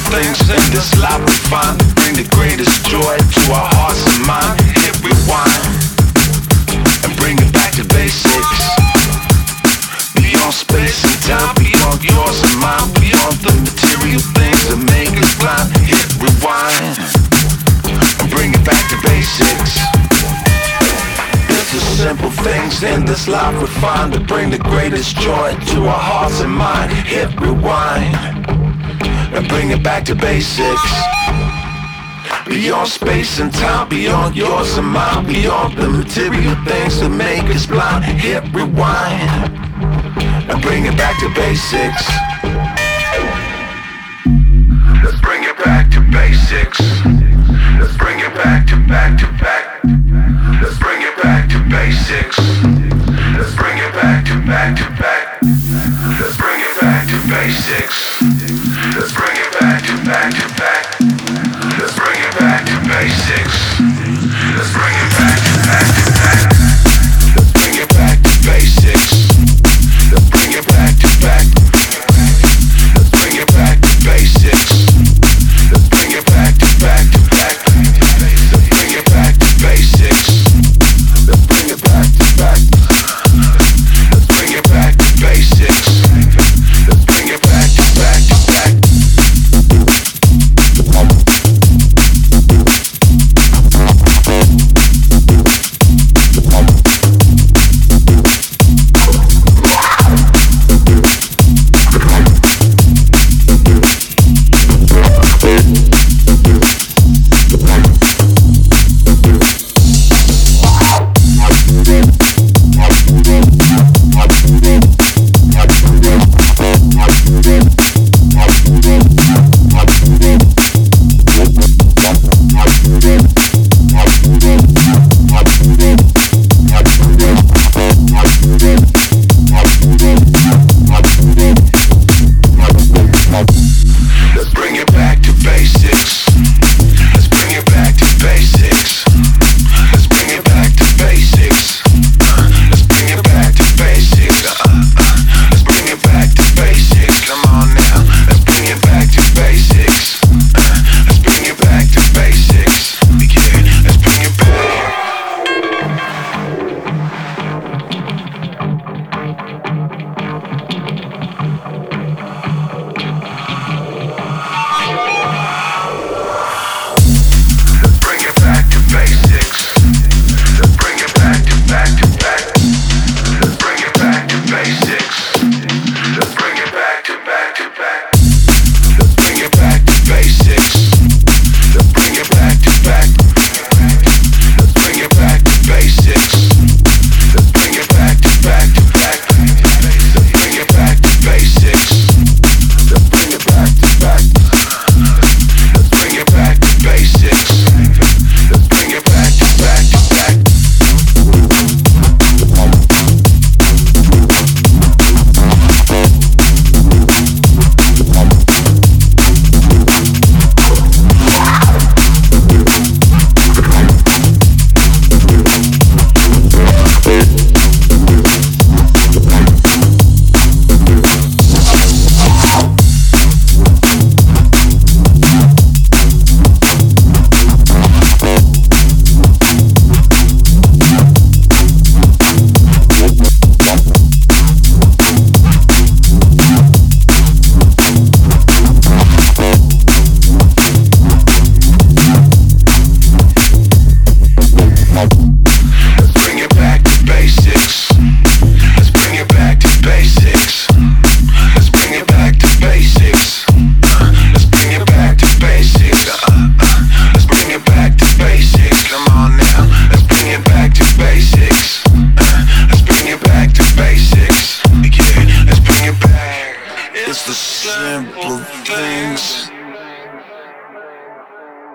things in this life we find bring the greatest joy to our hearts and mind. Hit rewind and bring it back to basics. Beyond space and time, beyond yours and mine, beyond the material things that make us blind. Hit rewind and bring it back to basics. It's the simple things in this life we find that bring the greatest joy to our hearts and mind. Hit rewind and bring it back to basics. Beyond space and time, beyond yours and mine, beyond the material things that make us blind. Hit rewind and bring it back to basics. Let's bring it back to basics. Let's bring it back to back to back. Let's bring it back to basics. Let's bring it back to back to back. Let's bring it back to basics. Let's bring it back to back to